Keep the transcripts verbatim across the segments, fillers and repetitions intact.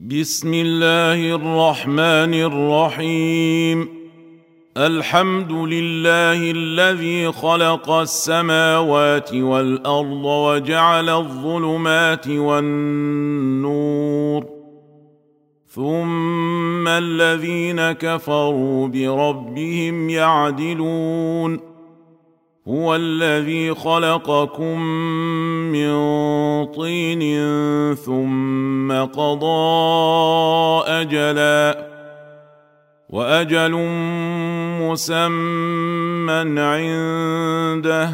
بسم الله الرحمن الرحيم. الحمد لله الذي خلق السماوات والأرض وجعل الظلمات والنور، ثم الذين كفروا بربهم يعدلون. هو الذي خلقكم من طين ثم قضى أجلا، وأجل مسمى عنده،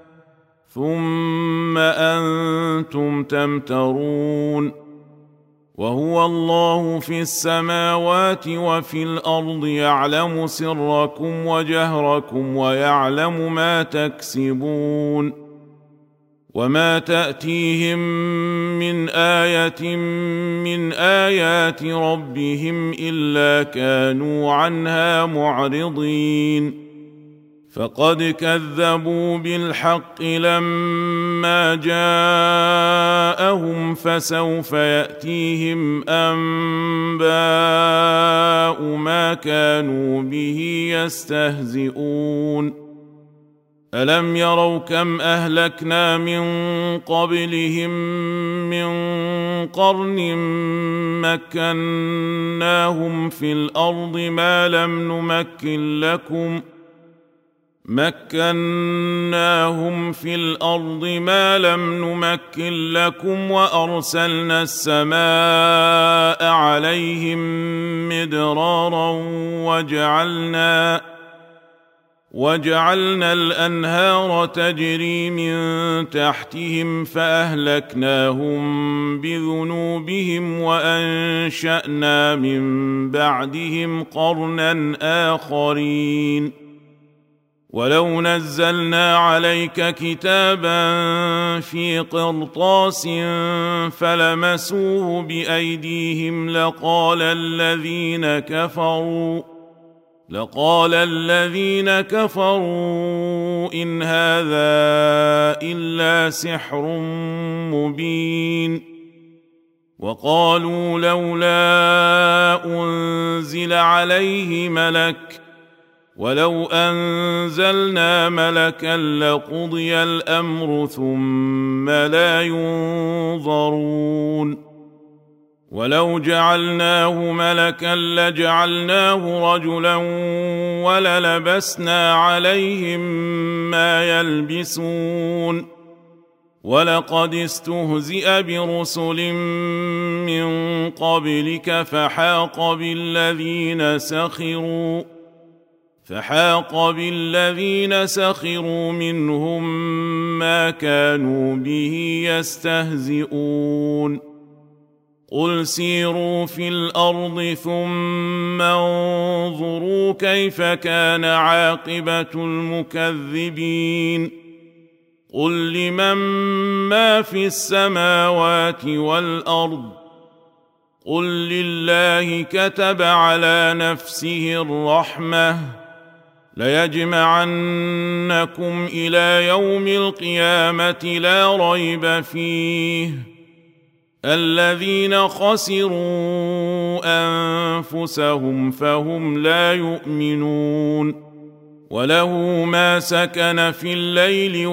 ثم أنتم تمترون. وهو الله في السماوات وفي الأرض، يعلم سركم وجهركم ويعلم ما تكسبون. وما تأتيهم من آية من آيات ربهم إلا كانوا عنها معرضين. فقد كذبوا بالحق لما جاءهم، فسوف يأتيهم أنباء ما كانوا به يستهزئون. ألم يروا كم أهلكنا من قبلهم من قرن مكناهم في الأرض ما لم نمكن لكم مكناهم في الأرض ما لم نمكن لكم وأرسلنا السماء عليهم مدرارا وجعلنا وجعلنا الأنهار تجري من تحتهم فأهلكناهم بذنوبهم وأنشأنا من بعدهم قرنا آخرين. ولو نزلنا عليك كتابا في قرطاس فلمسوه بأيديهم لقال الذين كفروا لقال الذين كفروا إن هذا إلا سحر مبين. وقالوا لولا أنزل عليه ملك، ولو أنزلنا ملكا لقضي الأمر ثم لا ينظرون. ولو جعلناه ملكا لجعلناه رجلا وللبسنا عليهم ما يلبسون. ولقد استهزئ برسل من قبلك فحاق بالذين سخروا فحاق بالذين سخروا منهم ما كانوا به يستهزئون. قل سيروا في الأرض ثم انظروا كيف كان عاقبة المكذبين. قل لمن ما في السماوات والأرض، قل لله كتب على نفسه الرحمة ليجمعنكم إلى يوم القيامة لا ريب فيه. الذين خسروا أنفسهم فهم لا يؤمنون. وله ما سكن في الليل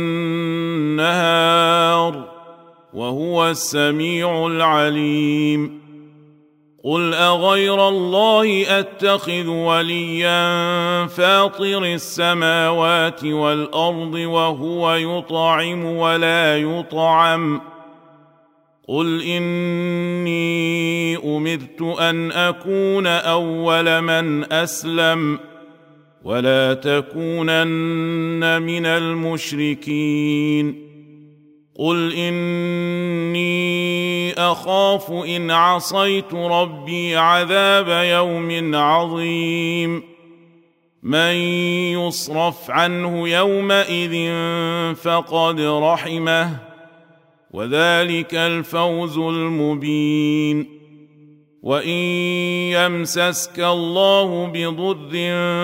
والنهار وهو السميع العليم. قل أغير الله أتخذ وليا فاطر السماوات والأرض وهو يطعم ولا يطعم. قل إني أمرت أن أكون أول من أسلم ولا تكونن من المشركين. قل إني أخاف إن عصيت ربي عذاب يوم عظيم. من يصرف عنه يومئذ فقد رحمه، وذلك الفوز المبين. وإن يمسسك الله بضر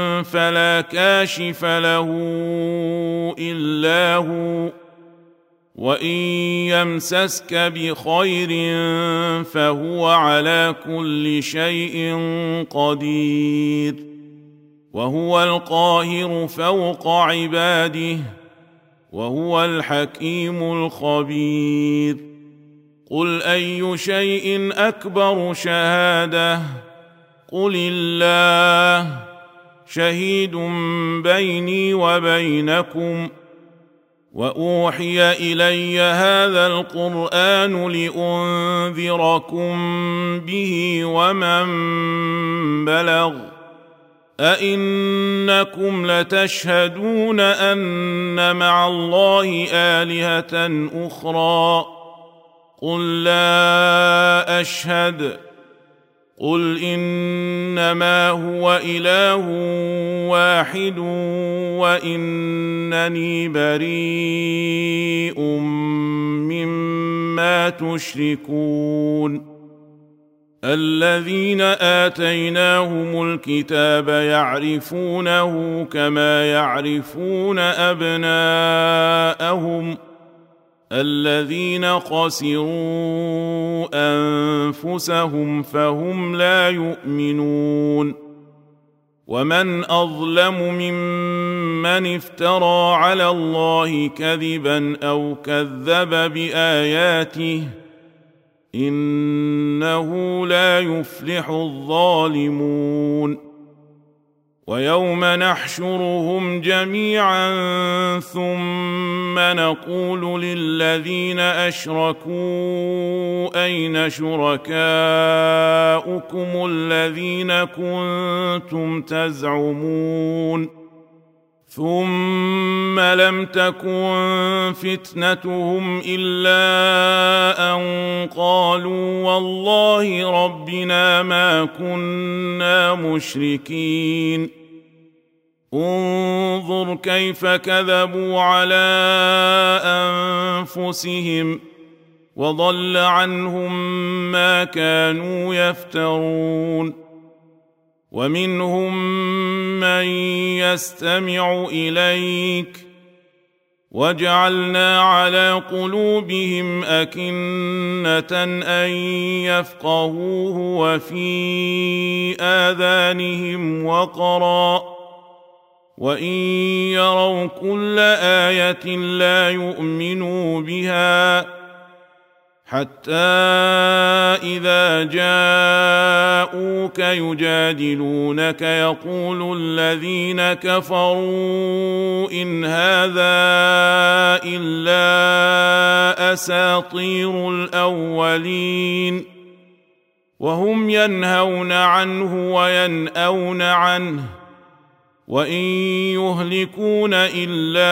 فلا كاشف له إلا هو، وإن يمسسك بخير فهو على كل شيء قدير، وهو القاهر فوق عباده، وهو الحكيم الخبير. قل أي شيء أكبر شهادة؟ قل الله، شهيد بيني وبينكم. وأوحي إلي هذا القرآن لأنذركم به ومن بلغ. أئنكم لتشهدون أن مع الله آلهة أخرى؟ قل لا أشهد. قل إنما هو إله واحد وإنني بريء مما تشركون. الذين آتيناهم الكتاب يعرفونه كما يعرفون أبناءهم، الذين خسروا أنفسهم فهم لا يؤمنون. ومن أظلم ممن افترى على الله كذبا أو كذب بآياته، إنه لا يفلح الظالمون. ويوم نحشرهم جميعا ثم نقول للذين أشركوا أين شركاؤكم الذين كنتم تزعمون ثم لم تكن فتنتهم إلا أن قالوا والله ربنا ما كنا مشركين. انظر كيف كذبوا على أنفسهم وضل عنهم ما كانوا يفترون. ومنهم من يستمع إليك وجعلنا على قلوبهم أكنة أن يفقهوه وفي آذانهم وقرا وإن يروا كل آية لا يؤمنوا بها حتى إذا جاءوك يجادلونك يقول الذين كفروا إن هذا إلا أساطير الأولين وهم ينهون عنه وينأون عنه وإن يهلكون إلا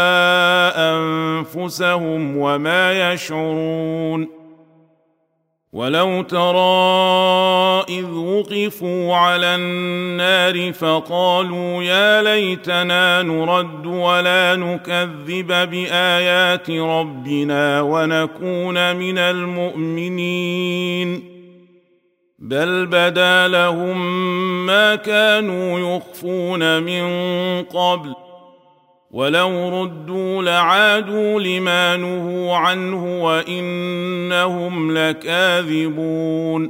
أنفسهم وما يشعرون. ولو ترى إذ وقفوا على النار فقالوا يا ليتنا نرد ولا نكذب بآيات ربنا ونكون من المؤمنين بل بدا لهم ما كانوا يخفون من قبل ولو ردوا لعادوا لما نهوا عنه وإنهم لكاذبون.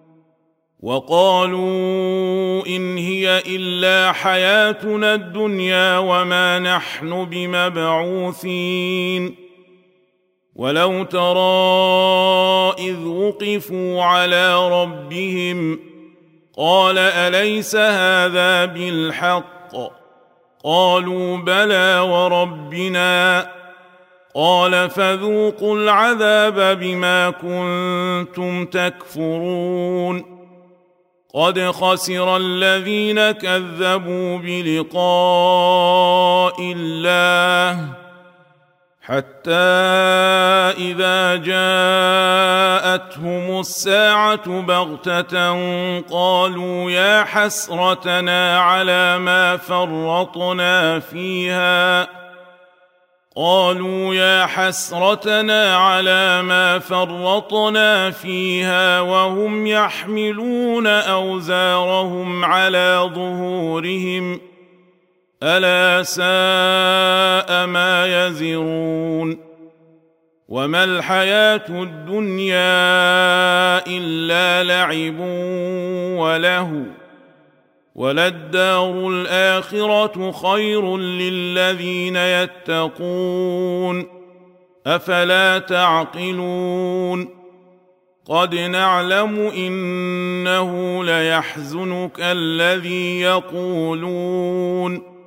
وقالوا إن هي إلا حياتنا الدنيا وما نحن بمبعوثين. ولو ترى إذ وقفوا على ربهم قال أليس هذا بالحق؟ قالوا بلى وربنا. قال فذوقوا العذاب بما كنتم تكفرون. قد خسر الذين كذبوا بلقاء الله حتى إذا جاءتهم الساعة بغتة قالوا يا حسرتنا على ما فرطنا فيها قالوا يا حسرتنا على ما فرطنا فيها وهم يحملون أوزارهم على ظهورهم ألا ساء ما يزرون. وما الحياة الدنيا إلا لعب ولهو وللدار الآخرة خير للذين يتقون أفلا تعقلون قد نعلم إنه ليحزنك الذي يقولون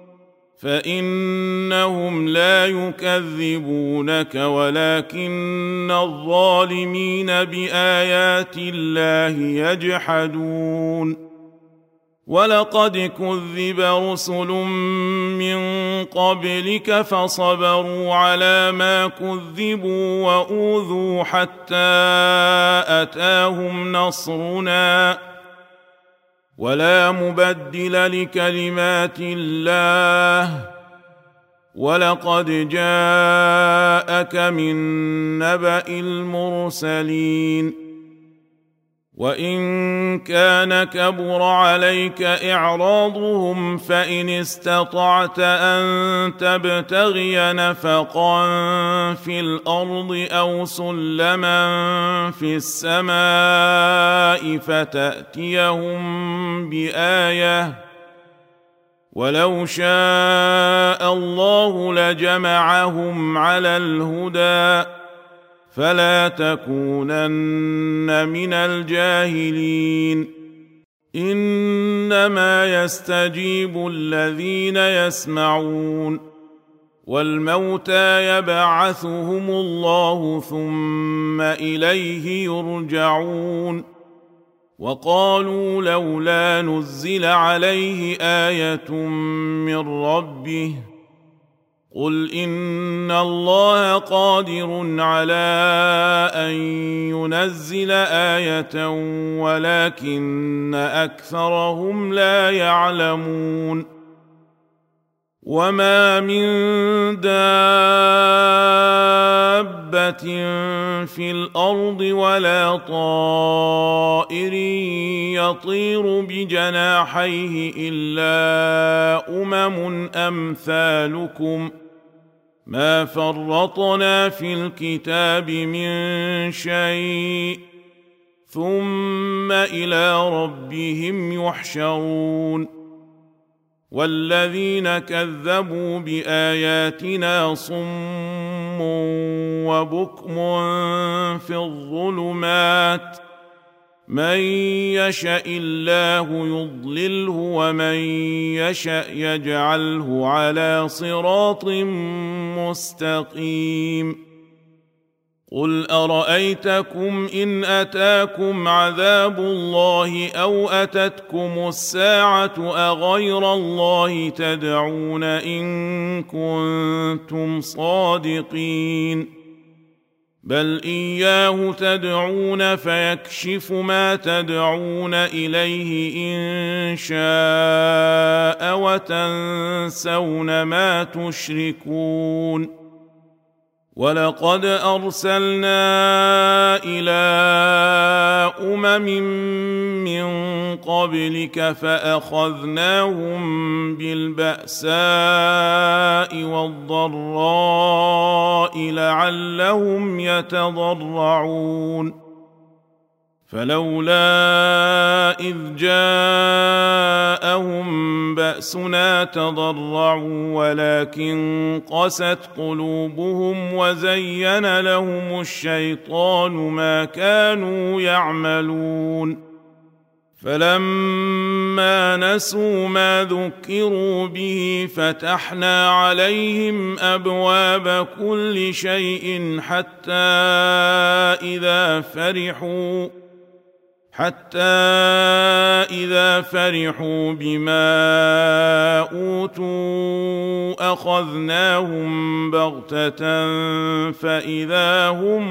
فإنهم لا يكذبونك ولكن الظالمين بآيات الله يجحدون ولقد كذب رسل من قبلك فصبروا على ما كذبوا وأوذوا حتى أتاهم نصرنا ولا مبدل لكلمات الله ولقد جاءك من نبأ المرسلين وإن كان كبر عليك إعراضهم فإن استطعت أن تبتغي نفقا في الأرض أو سلما في السماء فتأتيهم بآية ولو شاء الله لجمعهم على الهدى فلا تكونن من الجاهلين إنما يستجيب الذين يسمعون والموتى يبعثهم الله ثم إليه يرجعون وقالوا لولا نزل عليه آية من ربه قل إن الله قادر على أن ينزل آية ولكن أكثرهم لا يعلمون وما من دابة في الأرض ولا طائر يطير بجناحيه إلا أمم أمثالكم ما فرطنا في الكتاب من شيء ثم إلى ربهم يحشرون والذين كذبوا بآياتنا صم وبكم في الظلمات من يشاء الله يضلله ومن يشاء يجعله على صراط مستقيم قل أرأيتكم إن أتاكم عذاب الله أو أتتكم الساعة أغير الله تدعون إن كنتم صادقين بل إياه تدعون فيكشف ما تدعون إليه إن شاء وتنسون ما تشركون ولقد أرسلنا إلى أمم من قبلك فأخذناهم بالبأساء والضراء لعلهم يتضرعون فلولا إذ جاءهم بأسنا تضرعوا ولكن قست قلوبهم وزين لهم الشيطان ما كانوا يعملون فلما نسوا ما ذكروا به فتحنا عليهم أبواب كل شيء حتى إذا فرحوا حتى إذا فرحوا بما أوتوا أخذناهم بغتة فإذا هم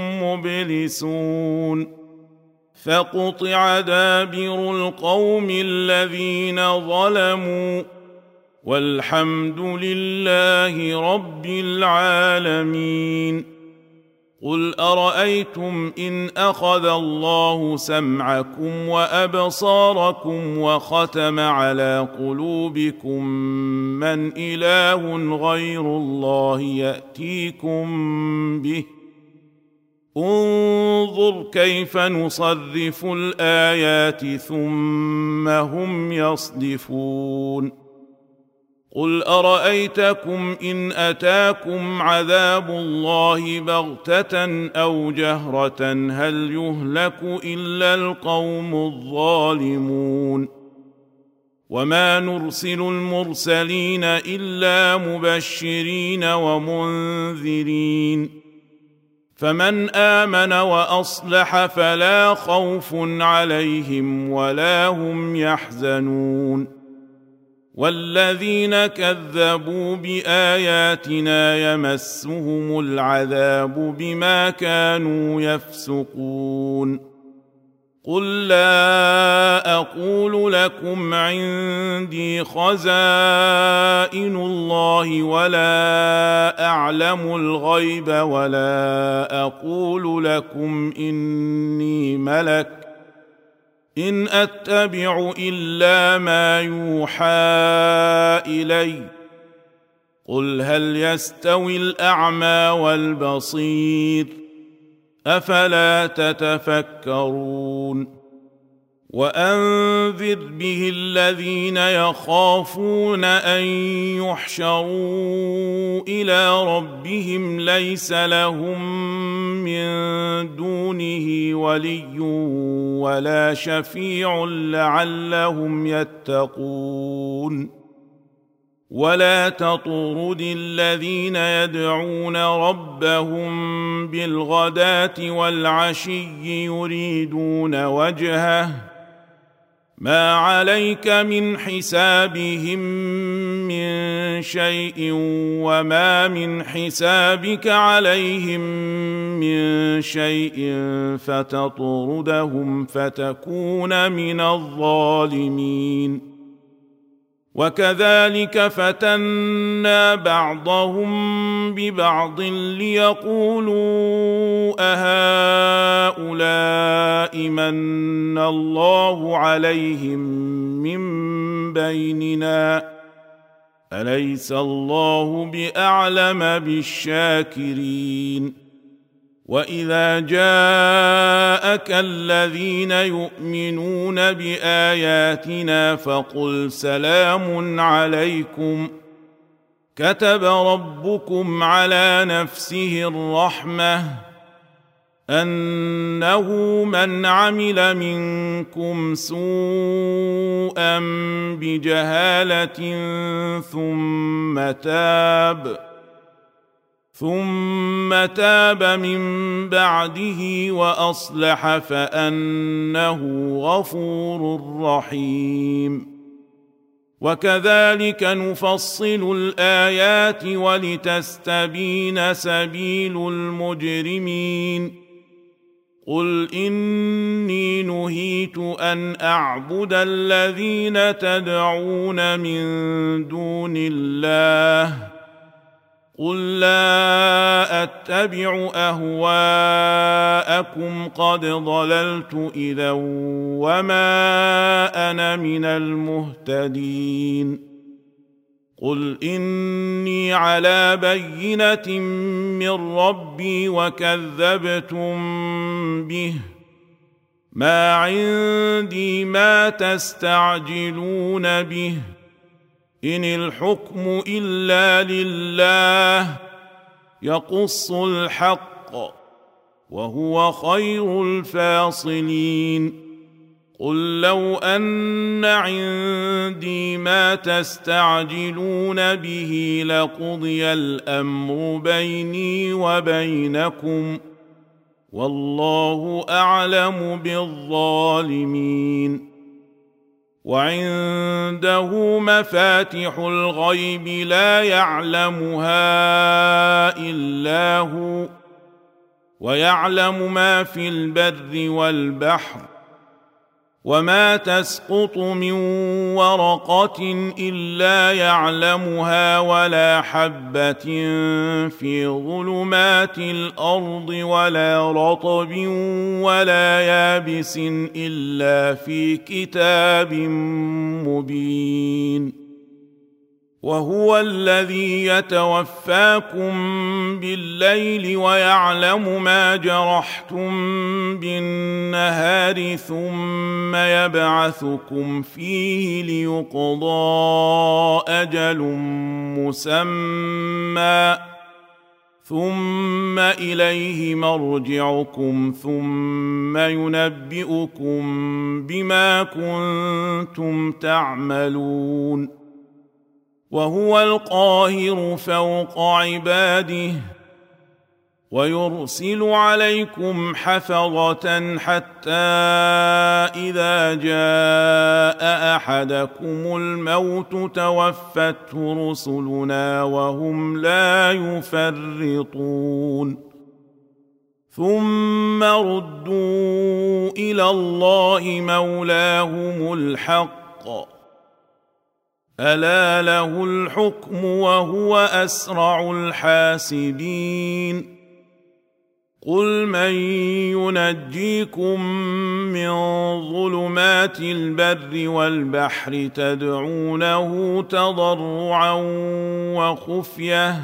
مبلسون فقطع دابر القوم الذين ظلموا والحمد لله رب العالمين قل أرأيتم إن أخذ الله سمعكم وأبصاركم وختم على قلوبكم من إله غير الله يأتيكم به انظر كيف نصرف الآيات ثم هم يصدفون قل أرأيتكم إن أتاكم عذاب الله بغتة أو جهرة هل يهلك إلا القوم الظالمون وما نرسل المرسلين إلا مبشرين ومنذرين فمن آمن وأصلح فلا خوف عليهم ولا هم يحزنون والذين كذبوا بآياتنا يمسهم العذاب بما كانوا يفسقون قل لا أقول لكم عندي خزائن الله ولا أعلم الغيب ولا أقول لكم إني ملك إن أتبع إلا ما يوحى إلي قل هل يستوي الأعمى والبصير أفلا تتفكرون وأنذر به الذين يخافون أن يحشروا إلى ربهم ليس لهم من دونه ولي ولا شفيع لعلهم يتقون ولا تطرد الذين يدعون ربهم بالغداة والعشي يريدون وجهه ما عليك من حسابهم من شيء وما من حسابك عليهم من شيء فتطردهم فتكون من الظالمين وكذلك فتنا بعضهم ببعض ليقولوا أهؤلاء من الله عليهم من بيننا أليس الله بأعلم بالشاكرين وإذا جاءك الذين يؤمنون بآياتنا فقل سلام عليكم كتب ربكم على نفسه الرحمة أنه من عمل منكم سوءا بجهالة ثم تاب ثم تاب من بعده وأصلح فأنه غفور رحيم وكذلك نفصل الآيات ولتستبين سبيل المجرمين قل إني نهيت أن أعبد الذين تدعون من دون الله قل لا أتبع أهواءكم قد ضللت إذا وما أنا من المهتدين قل إني على بينة من ربي وكذبتم به ما عندي ما تستعجلون به إن الحكم إلا لله يقص الحق وهو خير الفاصلين قل لو أن عندي ما تستعجلون به لقضي الأمر بيني وبينكم والله أعلم بالظالمين وعنده مفاتح الغيب لا يعلمها إلا هو ويعلم ما في البر والبحر وما تسقط من ورقة إلا يعلمها ولا حبة في ظلمات الأرض ولا رطب ولا يابس إلا في كتاب مبين وهو الذي يتوفاكم بالليل ويعلم ما جرحتم بالنهار ثم يبعثكم فيه ليقضى أجل مسمى ثم إليه مرجعكم ثم ينبئكم بما كنتم تعملون. وهو القاهر فوق عباده ويرسل عليكم حفظة حتى إذا جاء أحدكم الموت توفته رسلنا وهم لا يفرطون ثم ردوا إلى الله مولاهم الحق ألا له الحكم وهو أسرع الحاسبين. قل من ينجيكم من ظلمات البر والبحر تدعونه تضرعا وخفية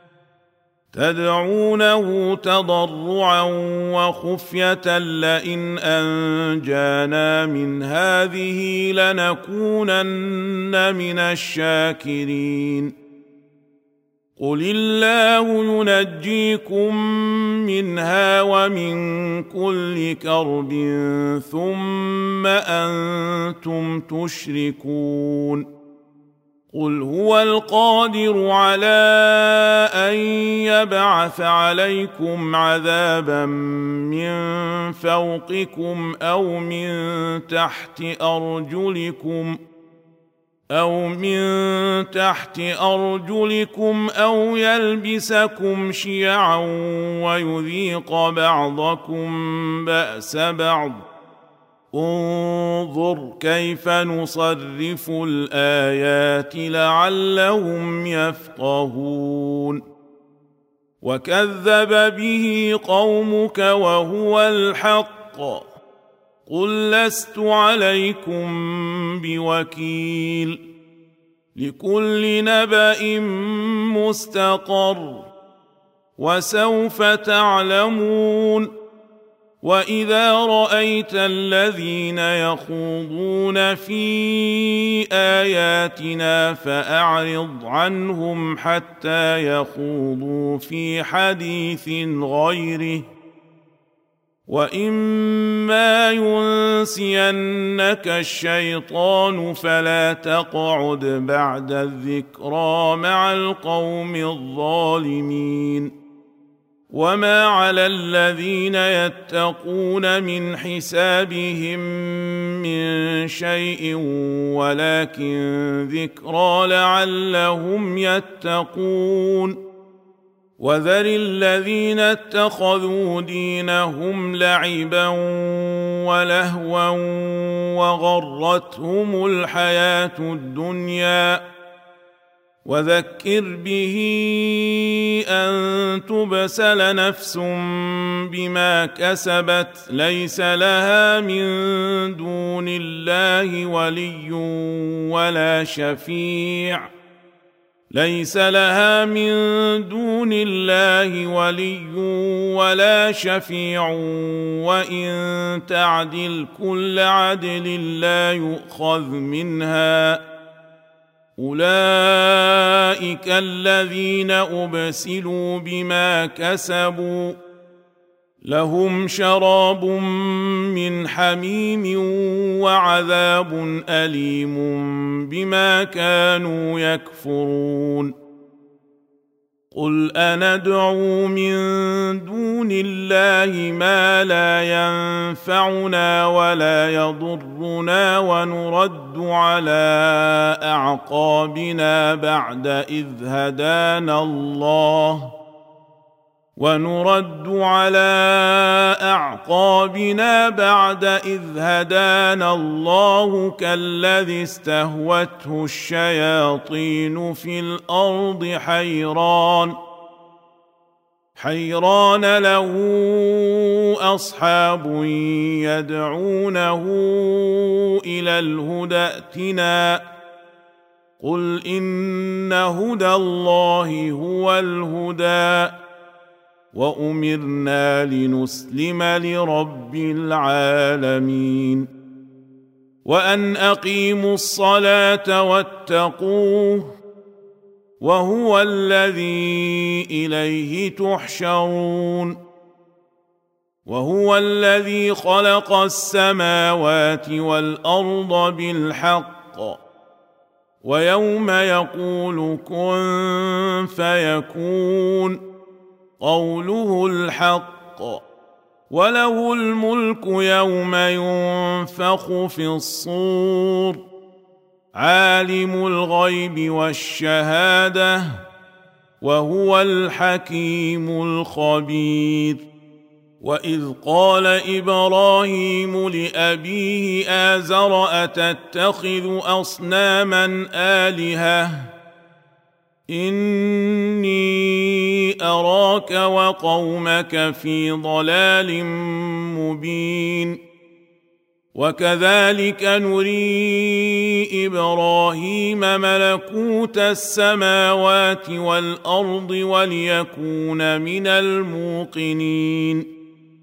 تدعونه تضرعا وخفية لئن أنجانا من هذه لنكونن من الشاكرين. قل الله ينجيكم منها ومن كل كرب ثم أنتم تشركون. قل هو القادر على أن يبعث عليكم عذابا من فوقكم أو من تحت أرجلكم أو من تحت أرجلكم أو يلبسكم شيعا ويذيق بعضكم بأس بعض انظر كيف نصرف الآيات لعلهم يفقهون. وكذب به قومك وهو الحق قل لست عليكم بوكيل لكل نبأ مستقر وسوف تعلمون. وإذا رأيت الذين يخوضون في آياتنا فأعرض عنهم حتى يخوضوا في حديث غيره وإما ينسينك الشيطان فلا تقعد بعد الذكرى مع القوم الظالمين. وما على الذين يتقون من حسابهم من شيء ولكن ذكرى لعلهم يتقون. وذر الذين اتخذوا دينهم لعبا ولهوا وغرتهم الحياة الدنيا وذكر به أن تبسل نفس بما كسبت ليس لها من دون الله ولي ولا شفيع ليس لها من دون الله ولي ولا شفيع وإن تعدل كل عدل لا يؤخذ منها أولئك الذين أبسلوا بما كسبوا لهم شراب من حميم وعذاب أليم بما كانوا يكفرون. قل أندعو من دون الله ما لا ينفعنا ولا يضرنا ونرد على أعقابنا بعد إذ هدانا الله ونرد على أعقابنا بعد إذ هدانا الله كالذي استهوته الشياطين في الأرض حيران حيران له أصحاب يدعونه إلى الهدى ائتنا قل إن هدى الله هو الهدى وأمرنا لنسلم لرب العالمين وأن أقيموا الصلاة واتقوه وهو الذي إليه تحشرون وهو الذي خلق السماوات والأرض بالحق ويوم يقول كن فيكون قوله الحق وله الملك يوم ينفخ في الصور عالم الغيب والشهادة وهو الحكيم الخبير وإذ قال إبراهيم لأبيه آزر أتتخذ أصناما آلهة إني أراك وقومك في ضلال مبين وكذلك نري إبراهيم ملكوت السماوات والأرض وليكون من الموقنين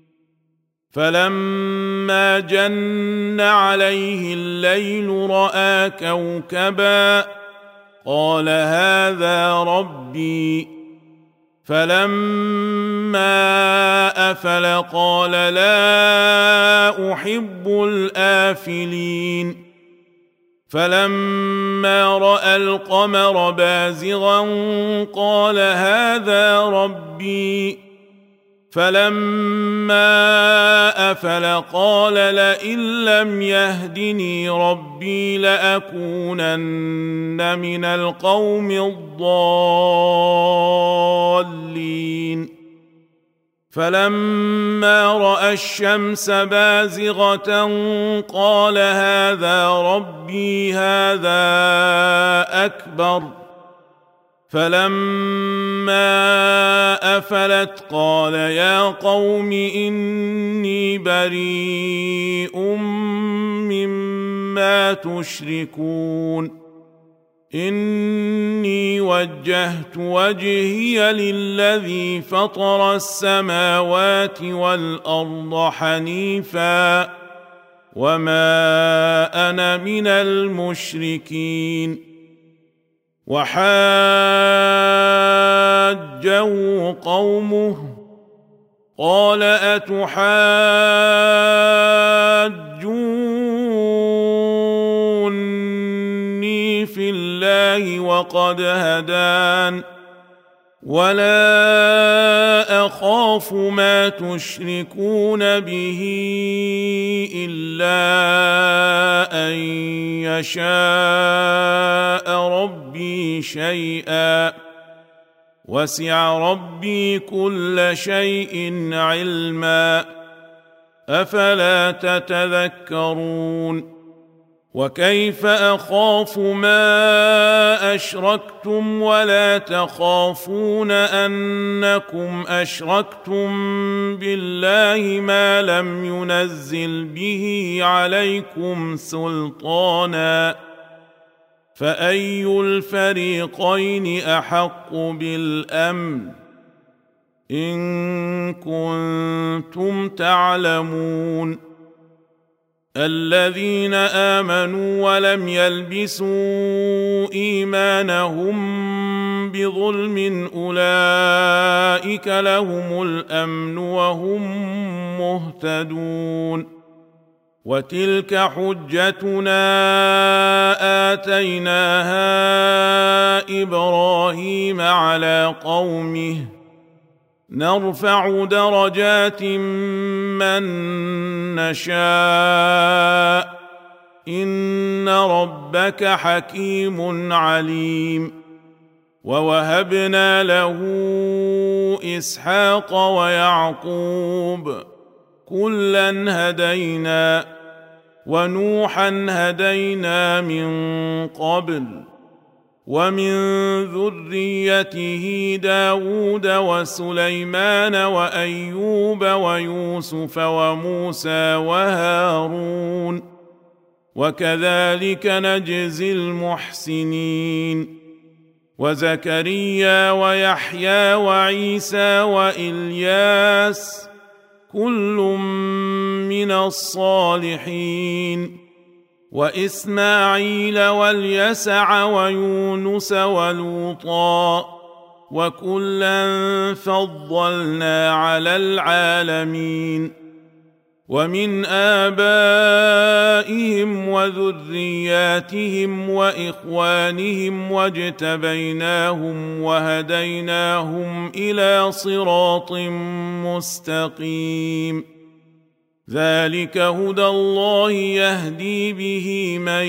فلما جن عليه الليل رأى كوكبا قال هذا ربي فلما أفل قال لا أحب الآفلين فلما رأى القمر بازغا قال هذا ربي فلما أفل قال لئن لم يهدني ربي لأكونن من القوم الضالين فلما رأى الشمس بازغة قال هذا ربي هذا أكبر فلما أفلت قال يا قوم إني بريء مما تشركون إني وجهت وجهي للذي فطر السماوات والأرض حنيفا وما أنا من المشركين وحاجه قومه قال أتحاجوني في الله وقد هدان ولا أخاف ما تشركون به إلا أن يشاء ربي شيئا وسع ربي كل شيء علما أفلا تتذكرون وكيف أخاف ما أشركتم ولا تخافون أنكم أشركتم بالله ما لم ينزل به عليكم سلطانا فأي الفريقين أحق بالأمن إن كنتم تعلمون الذين آمنوا ولم يلبسوا إيمانهم بظلم أولئك لهم الأمن وهم مهتدون وتلك حجتنا آتيناها إبراهيم على قومه نرفع درجات من نشاء إن ربك حكيم عليم ووهبنا له إسحاق ويعقوب كلا هدينا ونوحا هدينا من قبل ومن ذريته داود وسليمان وأيوب ويوسف وموسى وهارون وكذلك نجزي المحسنين. وزكريا ويحيى وعيسى وإلياس كل من الصالحين، وإسماعيل واليسع ويونس ولوطا وكلا فضلنا على العالمين. ومن آبائهم وذرياتهم وإخوانهم واجتبيناهم وهديناهم إلى صراط مستقيم. ذلك هدى الله يهدي به من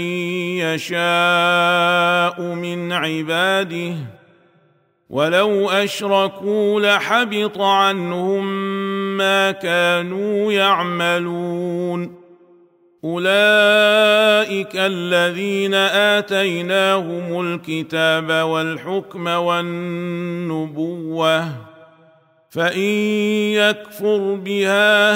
يشاء من عباده، ولو أشركوا لحبط عنهم ما كانوا يعملون. أولئك الذين آتيناهم الكتاب والحكم والنبوة، فإن يكفر بها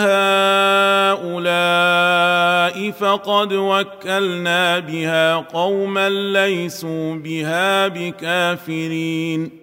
هؤلاء فقد وكلنا بها قوما ليسوا بها بكافرين.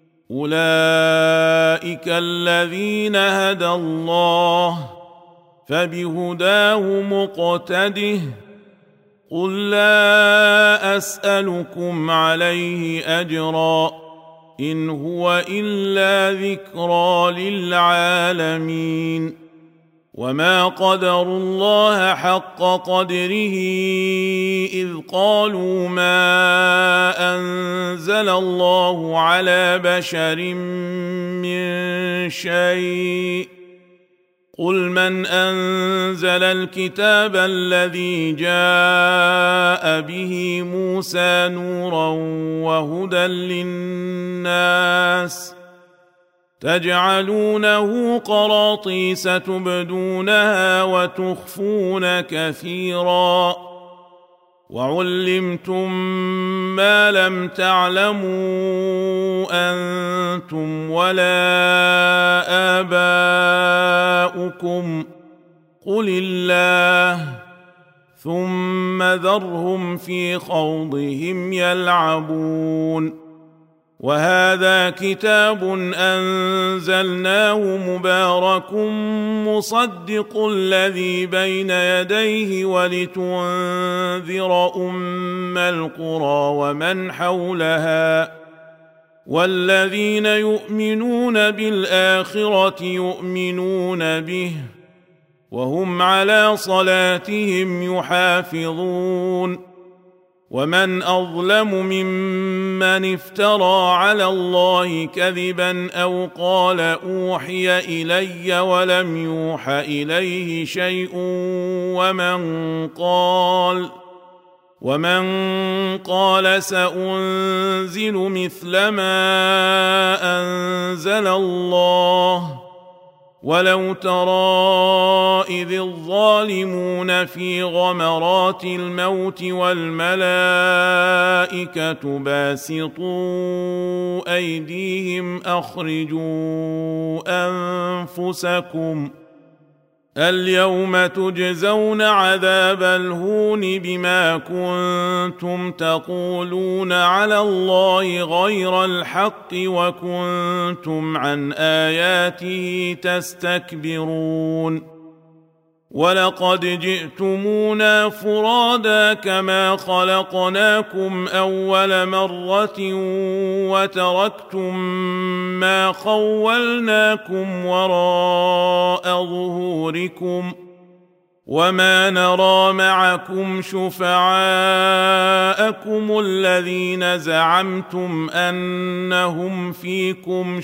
أولئك الذين هدى الله، فبهداه مقتده. قل لا أسألكم عليه أجرا، إن هو إلا ذكرى للعالمين. وما قدروا الله حق قدره إذ قالوا ما أنزل الله على بشر من شيء. قل من أنزل الكتاب الذي جاء به موسى نورا وهدى للناس، تجعلونه قراطيس تبدونها وتخفون كثيرا، وعلمتم ما لم تعلموا أنتم ولا آباؤكم، قل الله، ثم ذرهم في خوضهم يلعبون. وهذا كتاب أنزلناه مبارك مصدق الذي بين يديه ولتنذر أم القرى ومن حولها، والذين يؤمنون بالآخرة يؤمنون به، وهم على صلاتهم يحافظون. ومن أظلم ممن افترى على الله كذبا أو قال أوحي إلي ولم يوح إليه شيء، ومن قال ومن قال سأنزل مثل ما أنزل الله. ولو ترى إذ الظالمون في غمرات الموت والملائكة باسطوا أيديهم أخرجوا أنفسكم اليوم تجزون عذاب الهون بما كنتم تقولون على الله غير الحق وكنتم عن آياته تستكبرون. ولقد جئتمونا فرادا كما خلقناكم أول مرة وتركتم ما خولناكم وراء ظهوركم، وما نرى معكم شفعاءكم الذين زعمتم أنهم فيكم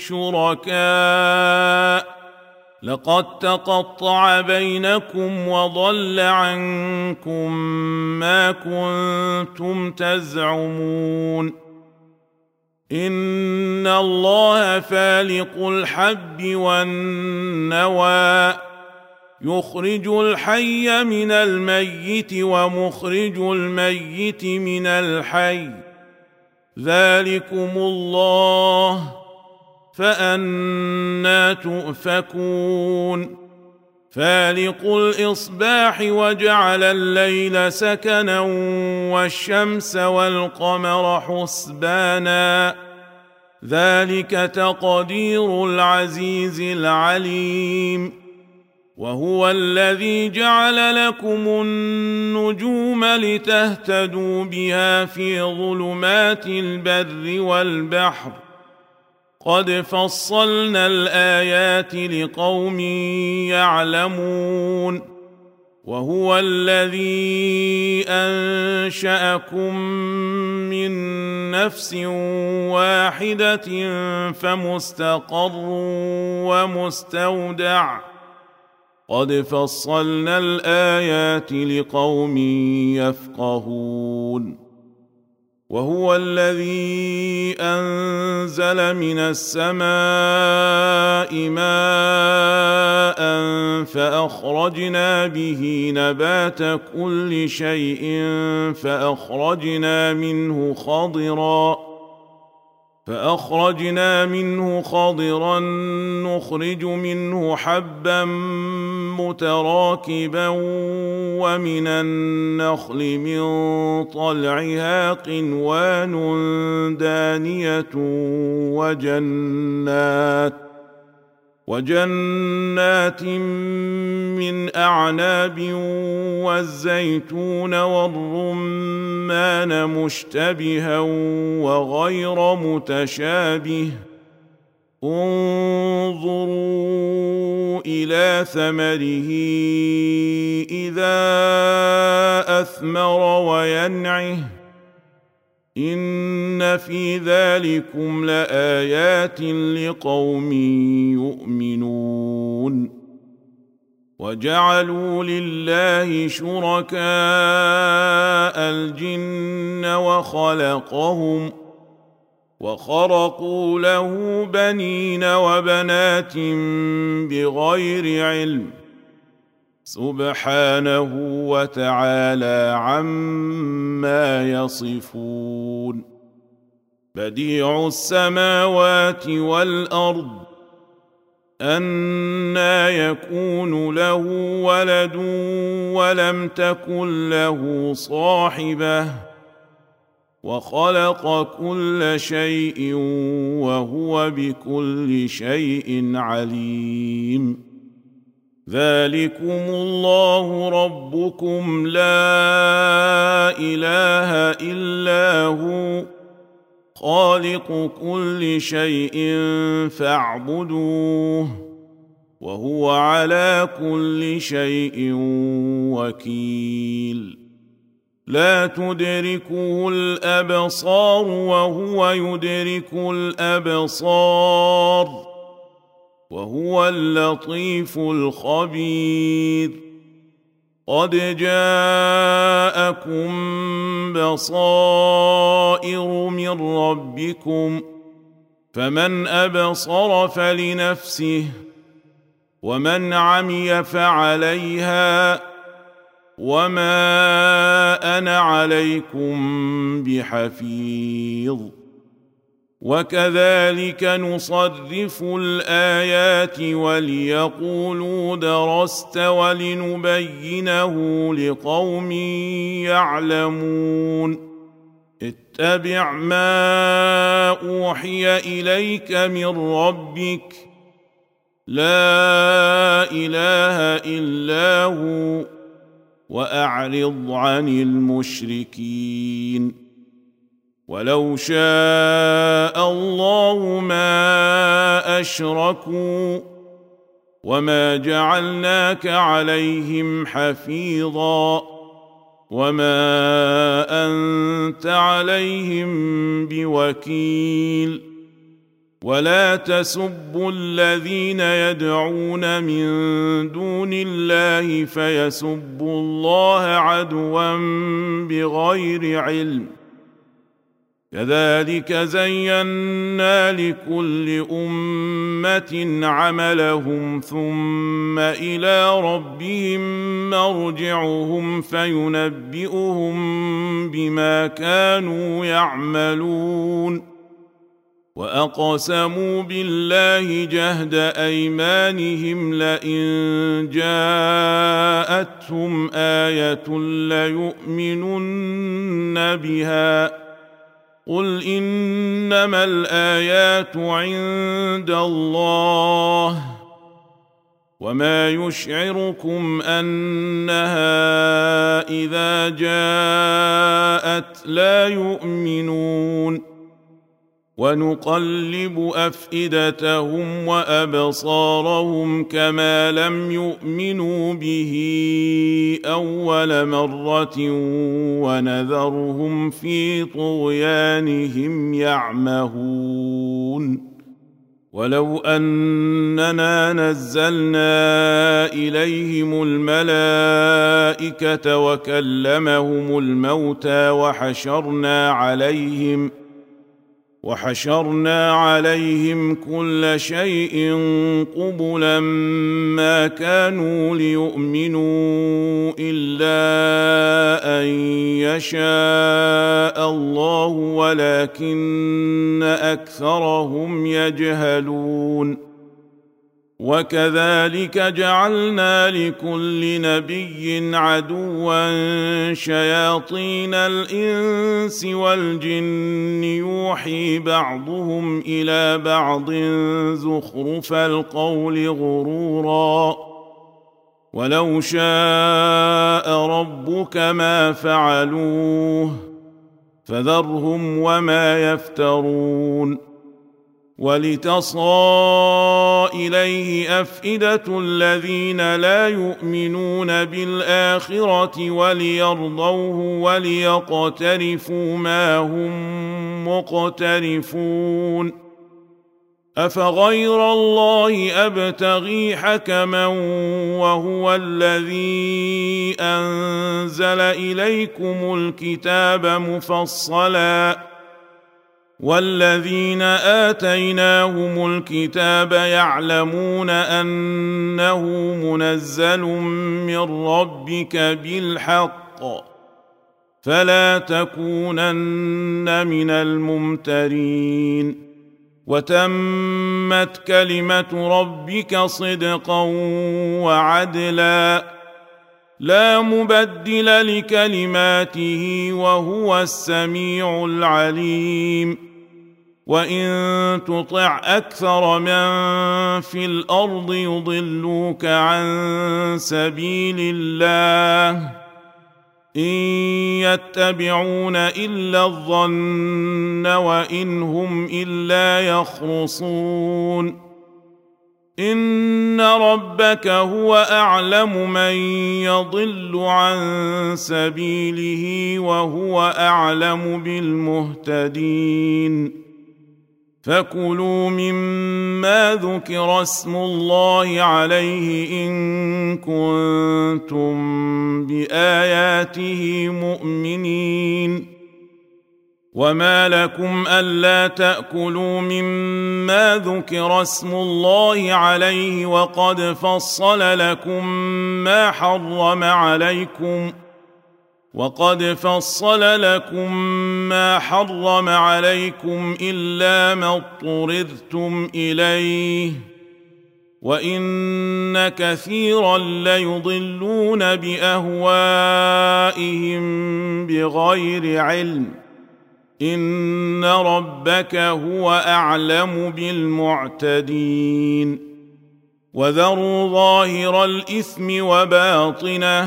شركاء، لقد تقطع بينكم وضل عنكم ما كنتم تزعمون. إن الله فالق الحب والنوى، يخرج الحي من الميت ومخرج الميت من الحي، ذلكم الله، فأنى تؤفكون. فالق الإصباح وجعل الليل سكنا والشمس والقمر حسبانا ذلك تقدير العزيز العليم وهو الذي جعل لكم النجوم لتهتدوا بها في ظلمات البر والبحر قد فصلنا الآيات لقوم يعلمون وهو الذي أنشأكم من نفس واحدة فمستقر ومستودع قد فصلنا الآيات لقوم يفقهون وهو الذي أنزل من السماء ماء فأخرجنا به نبات كل شيء فأخرجنا منه خضرا فأخرجنا منه خضرا نخرج منه حبا متراكبا ومن النخل من طلعها قنوان دانية وجنات وجنات من أعناب والزيتون والرمان مشتبها وغير متشابه انظروا إلى ثمره إذا أثمر وينعه إن في ذلكم لآيات لقوم يؤمنون وجعلوا لله شركاء الجن وخلقهم وخرقوا له بنين وبنات بغير علم سبحانه وتعالى عما يصفون بديع السماوات والأرض أنى يكون له ولد ولم تكن له صاحبة وخلق كل شيء وهو بكل شيء عليم ذلكم الله ربكم لا إله إلا هو خالق كل شيء فاعبدوه وهو على كل شيء وكيل لا تدركه الأبصار وهو يدرك الأبصار وهو اللطيف الخبير قد جاءكم بصائر من ربكم فمن أبصر فلنفسه ومن عمي فعليها وما أنا عليكم بحفيظ وكذلك نصرف الآيات وليقولوا درست ولنبينه لقوم يعلمون اتبع ما أوحي إليك من ربك لا إله إلا هو وأعرض عن المشركين ولو شاء الله ما أشركوا وما جعلناك عليهم حفيظا وما أنت عليهم بوكيل ولا تسبوا الذين يدعون من دون الله فيسبوا الله عدوا بغير علم كذلك زينا لكل أمة عملهم ثم إلى ربهم مرجعهم فينبئهم بما كانوا يعملون وأقسموا بالله جهد أيمانهم لئن جاءتهم آية ليؤمنن بها قل إنما الآيات عند الله وما يشعركم أنها إذا جاءت لا يؤمنون ونقلب أفئدتهم وأبصارهم كما لم يؤمنوا به أول مرة ونذرهم في طغيانهم يعمهون ولو أننا نزلنا إليهم الملائكة وكلمهم الموتى وحشرنا عليهم وحشرنا عليهم كل شيء قبلا ما كانوا ليؤمنوا إلا أن يشاء الله ولكن أكثرهم يجهلون وكذلك جعلنا لكل نبي عدوا شياطين الإنس والجن يوحي بعضهم إلى بعض زخرف القول غرورا ولو شاء ربك ما فعلوه فذرهم وما يفترون ولتصغى إليه أفئدة الذين لا يؤمنون بالآخرة وليرضوه وليقترفوا ما هم مقترفون أفغير الله أبتغي حكما وهو الذي أنزل إليكم الكتاب مفصلا والذين آتيناهم الكتاب يعلمون أنه منزل من ربك بالحق فلا تكونن من الممترين وتمت كلمة ربك صدقا وعدلا لا مبدل لكلماته وهو السميع العليم وإن تطع أكثر من في الأرض يضلوك عن سبيل الله إن يتبعون إلا الظن وإن هم إلا يخرصون إن ربك هو أعلم من يضل عن سبيله وهو أعلم بالمهتدين فكلوا مما ذكر اسم الله عليه إن كنتم بآياته مؤمنين وما لكم ألا تأكلوا مما ذكر اسم الله عليه وقد فصل لكم ما حرم عليكم وقد فصل لكم ما حرم عليكم إلا ما اضطررتم إليه وإن كثيرا ليضلون بأهوائهم بغير علم إن ربك هو أعلم بالمعتدين وذروا ظاهر الإثم وباطنه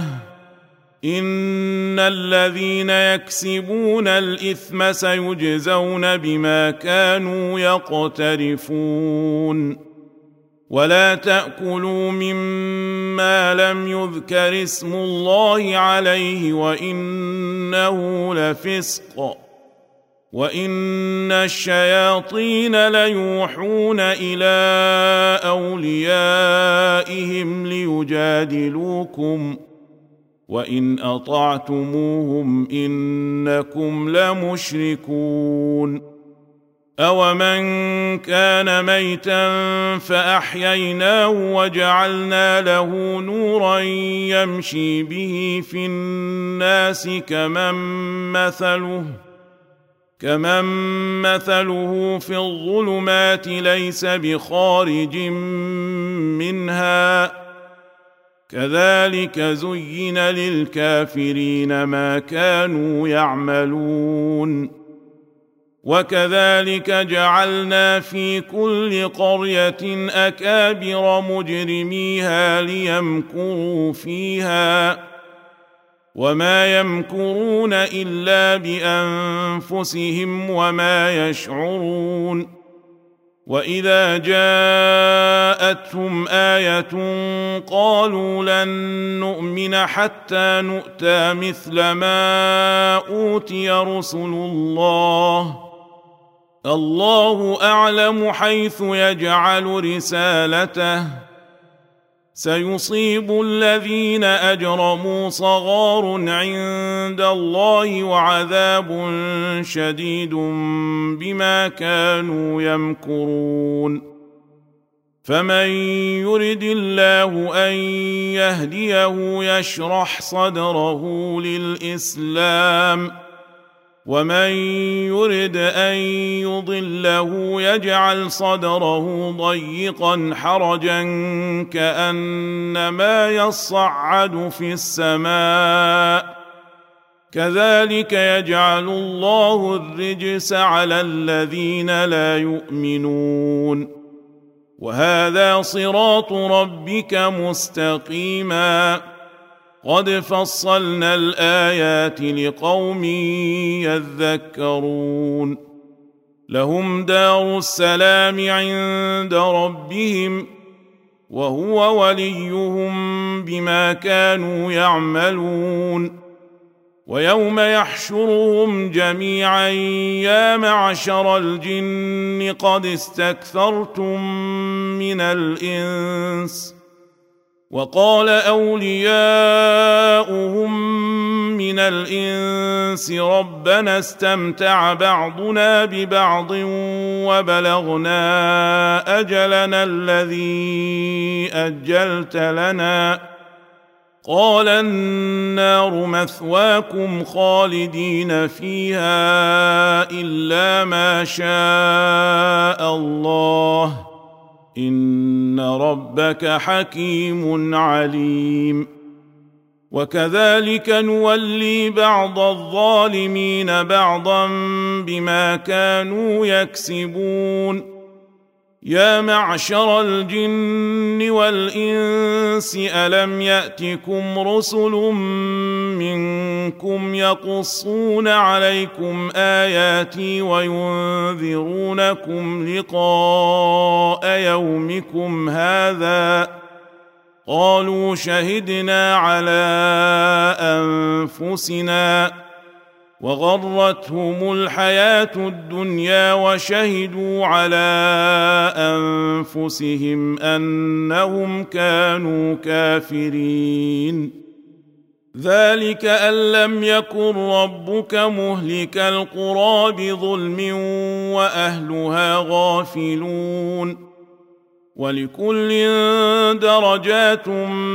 إن الذين يكسبون الإثم سيجزون بما كانوا يقترفون ولا تأكلوا مما لم يذكر اسم الله عليه وإنه لفسق وإن الشياطين ليوحون إلى أوليائهم ليجادلوكم وإن أطعتموهم إنكم لمشركون أومن كان ميتا فأحييناه وجعلنا له نورا يمشي به في الناس كمن مثله كمن مثله في الظلمات ليس بخارج منها كذلك زين للكافرين ما كانوا يعملون وكذلك جعلنا في كل قرية أكابر مجرميها ليمكروا فيها وما يمكرون إلا بأنفسهم وما يشعرون وإذا جاءتهم آية قالوا لن نؤمن حتى نؤتى مثل ما أوتي رسل الله الله أعلم حيث يجعل رسالته سيصيب الذين أجرموا صغار عند الله وعذاب شديد بما كانوا يمكرون فمن يرد الله أن يهديه يشرح صدره للإسلام ومن يرد أن يضله يجعل صدره ضيقا حرجا كأنما يصعد في السماء كذلك يجعل الله الرجس على الذين لا يؤمنون وهذا صراط ربك مستقيما قد فصلنا الآيات لقوم يذكرون لهم دار السلام عند ربهم وهو وليهم بما كانوا يعملون ويوم يحشرهم جميعا يا معشر الجن قد استكثرتم من الإنس وقال أولياؤهم من الإنس ربنا استمتع بعضنا ببعض وبلغنا أجلنا الذي أجلت لنا قال النار مثواكم خالدين فيها إلا ما شاء الله إن ربك حكيم عليم وكذلك نولي بعض الظالمين بعضا بما كانوا يكسبون يا معشر الجن والإنس ألم يأتكم رسل منكم يقصون عليكم آياتي وينذرونكم لقاء يومكم هذا قالوا شهدنا على أنفسنا وغرتهم الحياة الدنيا وشهدوا على أنفسهم أنهم كانوا كافرين ذلك أن لم يكن ربك مهلك القرى بظلم وأهلها غافلون ولكل درجات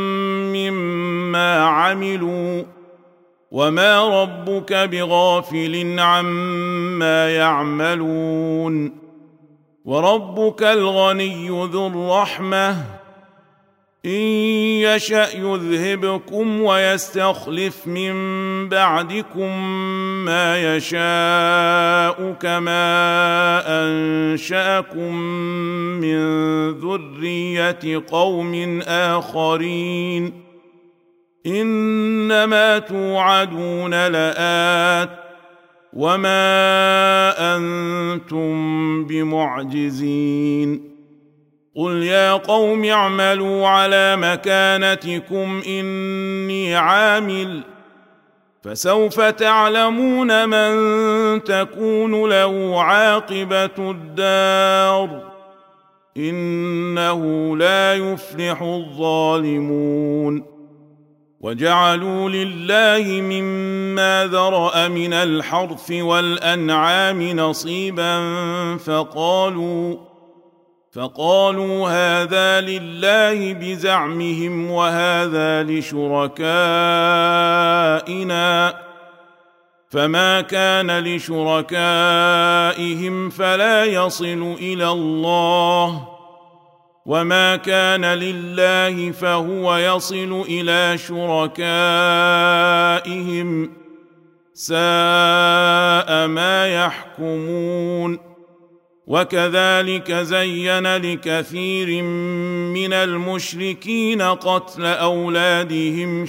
مما عملوا وما ربك بغافل عما يعملون وربك الغني ذو الرحمة إن يشأ يذهبكم ويستخلف من بعدكم ما يشاء كما أنشأكم من ذرية قوم آخرين إنما توعدون لآت وما أنتم بمعجزين قل يا قوم اعملوا على مكانتكم إني عامل فسوف تعلمون من تكون له عاقبة الدار إنه لا يفلح الظالمون وجعلوا لله مما ذرأ من الحرث والأنعام نصيبا فقالوا فقالوا هذا لله بزعمهم وهذا لشركائنا فما كان لشركائهم فلا يصل إلى الله، وما كان لله فهو يصل إلى شركائهم، ساء ما يحكمون. وكذلك زين لكثير من المشركين قتل أولادهم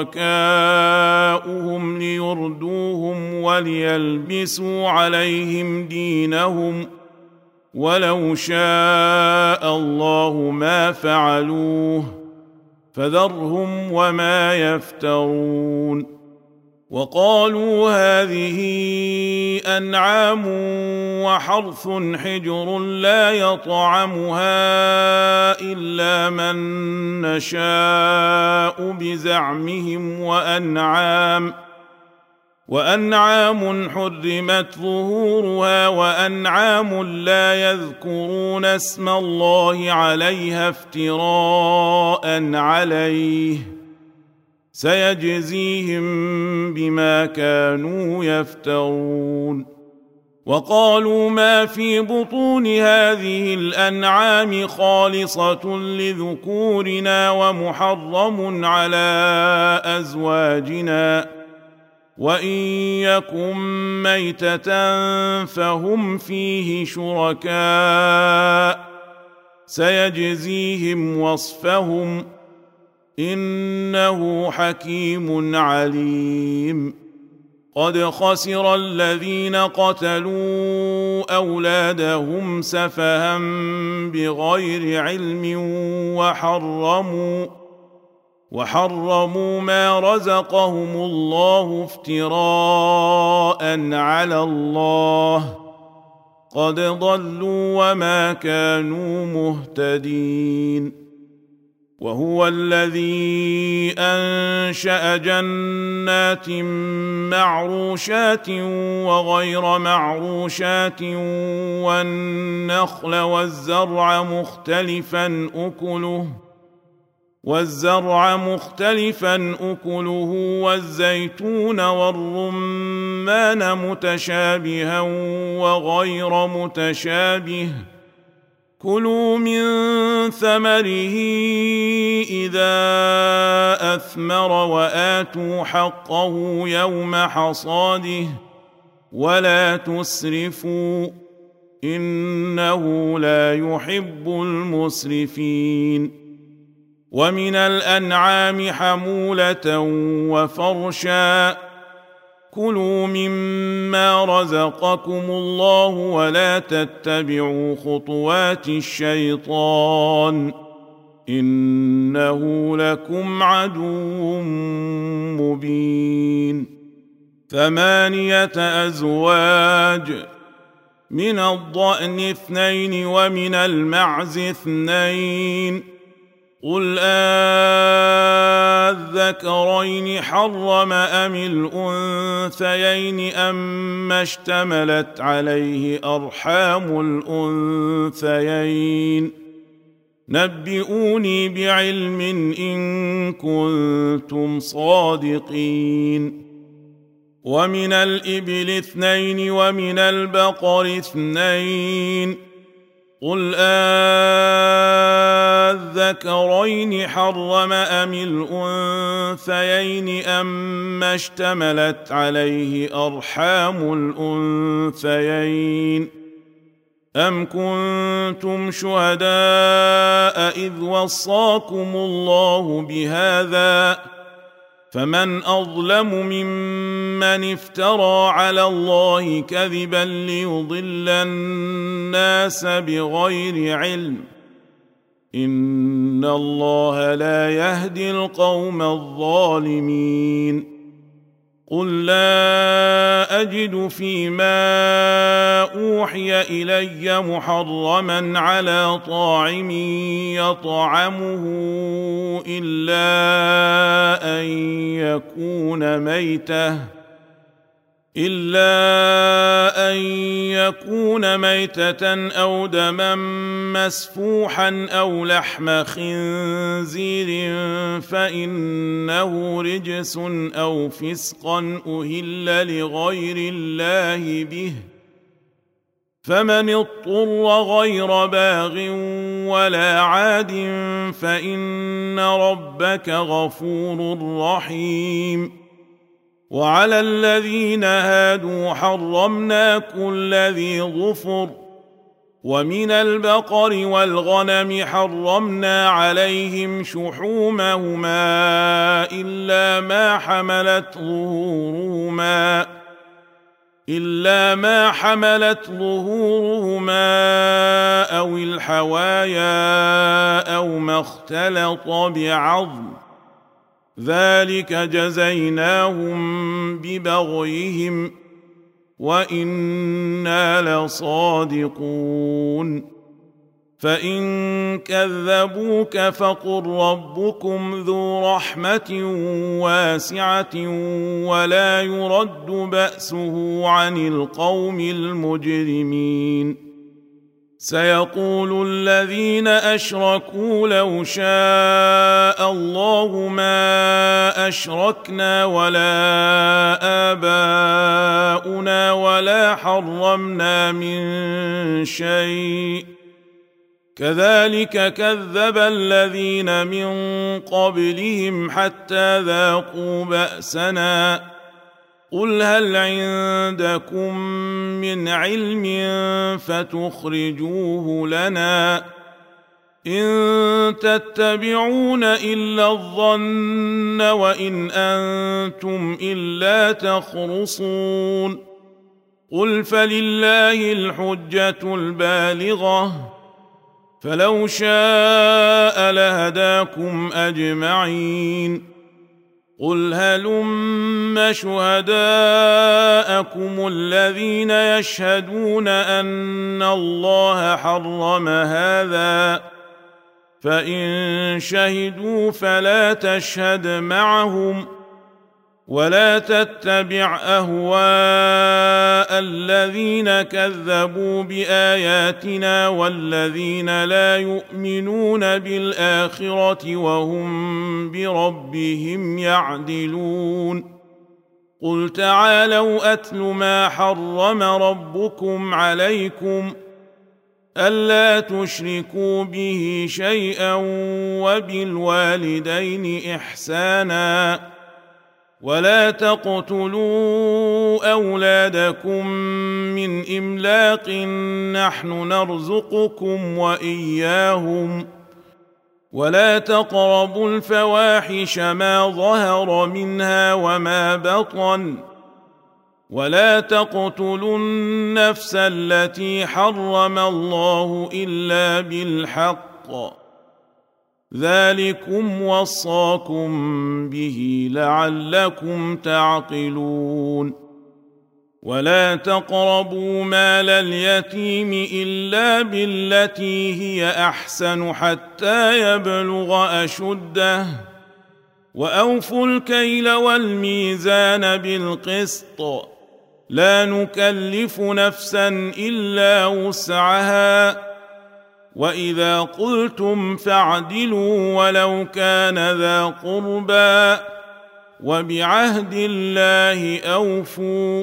شركاؤهم ليردوهم وليلبسوا عليهم دينهم، ولو شاء الله ما فعلوه فذرهم وما يفترون. وقالوا هذه أنعام وحرث حجر لا يطعمها إلا من نشاء بزعمهم، وأنعام وأنعام حرمت ظهورها وأنعام لا يذكرون اسم الله عليها افتراء عليه، سيجزيهم بما كانوا يفترون. وقالوا ما في بطون هذه الأنعام خالصة لذكورنا ومحرم على أزواجنا، وإن يكن ميتة فهم فيه شركاء، سيجزيهم وصفهم إنه حكيم عليم. قد خسر الذين قتلوا أولادهم سفها بغير علم وحرموا وحرموا ما رزقهم الله افتراء على الله، قد ضلوا وما كانوا مهتدين. وهو الذي أنشأ جنات معروشات وغير معروشات والنخل والزرع مختلفا أكله والزرع مختلفا أكله والزيتون والرمان متشابها وغير متشابه، كلوا من ثمره إذا أثمر وآتوا حقه يوم حصاده ولا تسرفوا إنه لا يحب المسرفين. ومن الأنعام حمولة وفرشا، كلوا مما رزقكم الله ولا تتبعوا خطوات الشيطان إنه لكم عدو مبين. ثمانية أزواج، من الضأن اثنين ومن المعز اثنين، قل أذكرين حرم أم الأنثيين أما اشتملت عليه أرحام الأنثيين، نبئوني بعلم إن كنتم صادقين. ومن الإبل اثنين ومن البقر اثنين، قل أذكرين حرم أم الأنثيين أما اشتملت عليه أرحام الأنثيين، أم كنتم شهداء إذ وصاكم الله بهذا، فمن أظلم ممن افترى على الله كذبا ليضل الناس بغير علم، إن الله لا يهدي القوم الظالمين. قل لا أجد فيما أوحي إلي محرما على طاعم يطعمه إلا أن يكون ميتة إلا أن يكون ميتة أو دما مسفوحا أو لحم خنزير فإنه رجس أو فسقا أهل لغير الله به، فمن اضطر غير باغ ولا عاد فإن ربك غفور رحيم. وعلى الذين هادوا حرمنا كل ذي ظفر، ومن البقر والغنم حرمنا عليهم شحومهما إلا ما حملت ظهورهما إلا ما حملت ظهورهما أو الحوايا أو ما اختلط بعظم، ذلك جزيناهم ببغيهم وإنا لصادقون. فإن كذبوك فقل ربكم ذو رحمة واسعة ولا يرد بأسه عن القوم المجرمين. سيقول الذين أشركوا لو شاء الله ما أشركنا ولا آباؤنا ولا حرمنا من شيء، كذلك كذب الذين من قبلهم حتى ذاقوا بأسنا. قل هل عندكم من علم فتخرجوه لنا؟ إن تتبعون إلا الظن وإن أنتم إلا تخرصون. قل فلله الحجة البالغة، فلو شاء لهداكم أجمعين. قل هلم شهداءكم الذين يشهدون أن الله حرم هذا، فإن شهدوا فلا تشهد معهم ولا تتبع أهواء الذين كذبوا بآياتنا والذين لا يؤمنون بالآخرة وهم بربهم يعدلون. قل تعالوا أتل ما حرم ربكم عليكم ألا تشركوا به شيئا وبالوالدين إحسانا ولا تقتلوا أولادكم من إملاق نحن نرزقكم وإياهم ولا تقربوا الفواحش ما ظهر منها وما بطن ولا تقتلوا النفس التي حرم الله إلا بالحق، ذلكم وصاكم به لعلكم تعقلون. ولا تقربوا مال اليتيم إلا بالتي هي أحسن حتى يبلغ أشده، وأوفوا الكيل والميزان بالقسط، لا نكلف نفسا إلا وسعها، وإذا قلتم فاعدلوا ولو كان ذا قربى، وبعهد الله أوفوا،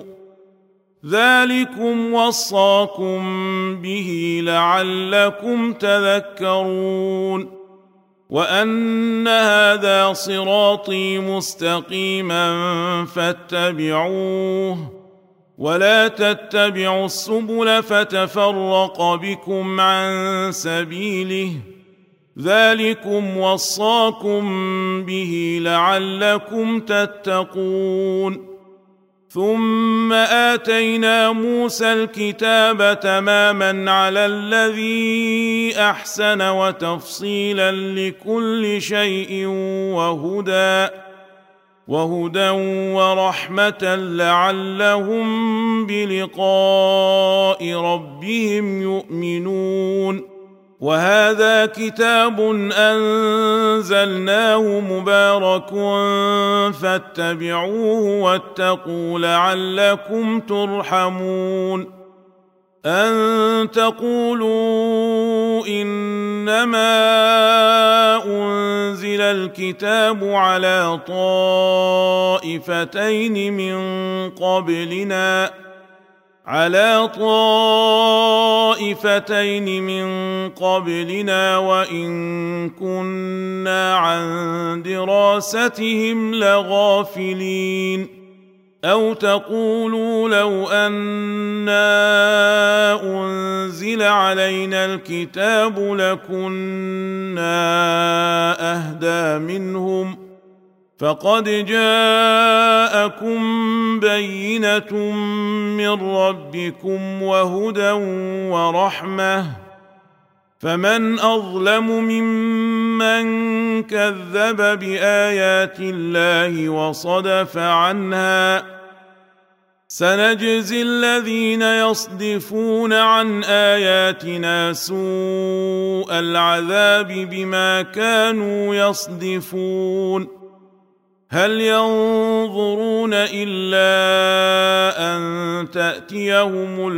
ذلكم وصاكم به لعلكم تذكرون. وأن هذا صراطي مستقيما فاتبعوه ولا تتبعوا السبل فتفرق بكم عن سبيله، ذلكم وصاكم به لعلكم تتقون. ثم آتينا موسى الكتاب تماما على الذي أحسن وتفصيلا لكل شيء وهدى وهدى ورحمة لعلهم بلقاء ربهم يؤمنون. وهذا كتاب أنزلناه مبارك فاتبعوه واتقوا لعلكم ترحمون. أن تقولوا إنما أنزل الكتاب على طائفتين من قبلنا على طائفتين من قبلنا وإن كنا عن دراستهم لغافلين. أو تقولوا لو أنا أنزل علينا الكتاب لكنا أهدى منهم فقد جاءكم بينة من ربكم وهدى ورحمة فمن أظلم ممن كذب بآيات الله وصدف عنها. سنجزي الذين يصدفون عن آياتنا سوء العذاب بما كانوا يصدفون. هل ينظرون إلا أن تأتيهم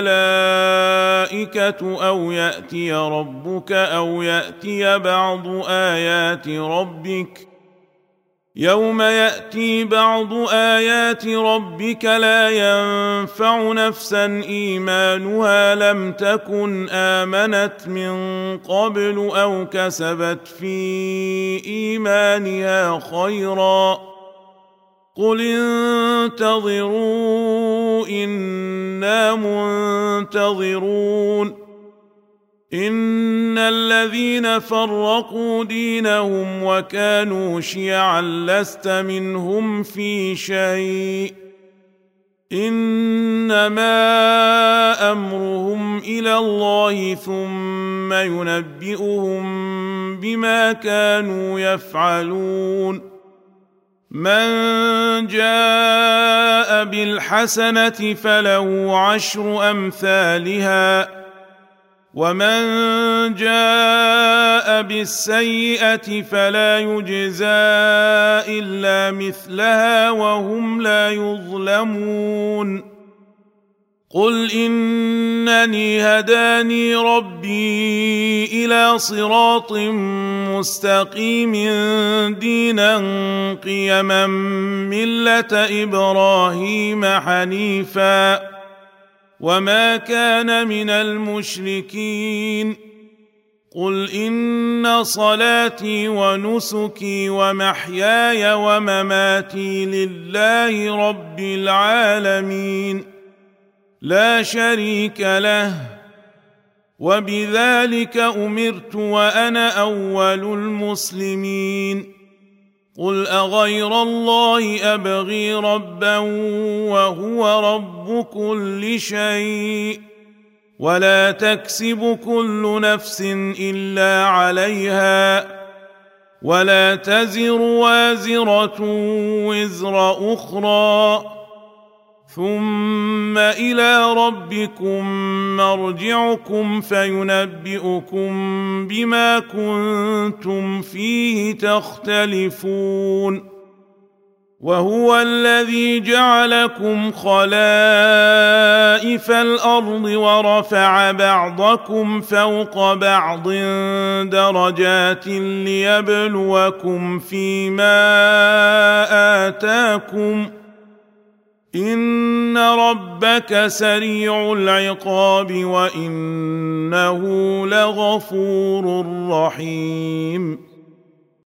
الملائكة أو يأتي ربك أو يأتي بعض آيات ربك يوم يأتي بعض آيات ربك لا ينفع نفسا إيمانها لم تكن آمنت من قبل أو كسبت في إيمانها خيرا قل انتظروا إنا منتظرون. إن الذين فرقوا دينهم وكانوا شيعا لست منهم في شيء إنما أمرهم إلى الله ثم ينبئهم بما كانوا يفعلون. من جاء بالحسنة فله عشر أمثالها ومن جاء بالسيئة فلا يجزى إلا مثلها وهم لا يظلمون. قل إنني هداني ربي إلى صراط مستقيم دينا قيما ملة إبراهيم حنيفا وما كان من المشركين. قل إن صلاتي ونسكي ومحياي ومماتي لله رب العالمين لا شريك له وبذلك أمرت وأنا أول المسلمين. قل أغير الله أبغي ربا وهو رب كل شيء ولا تكسب كل نفس إلا عليها ولا تزر وازرة وزر أخرى ثم إلى ربكم مرجعكم فينبئكم بما كنتم فيه تختلفون. وهو الذي جعلكم خلائف الأرض ورفع بعضكم فوق بعض درجات ليبلوكم فيما آتاكم إن ربك سريع العقاب وإنه لغفور رحيم.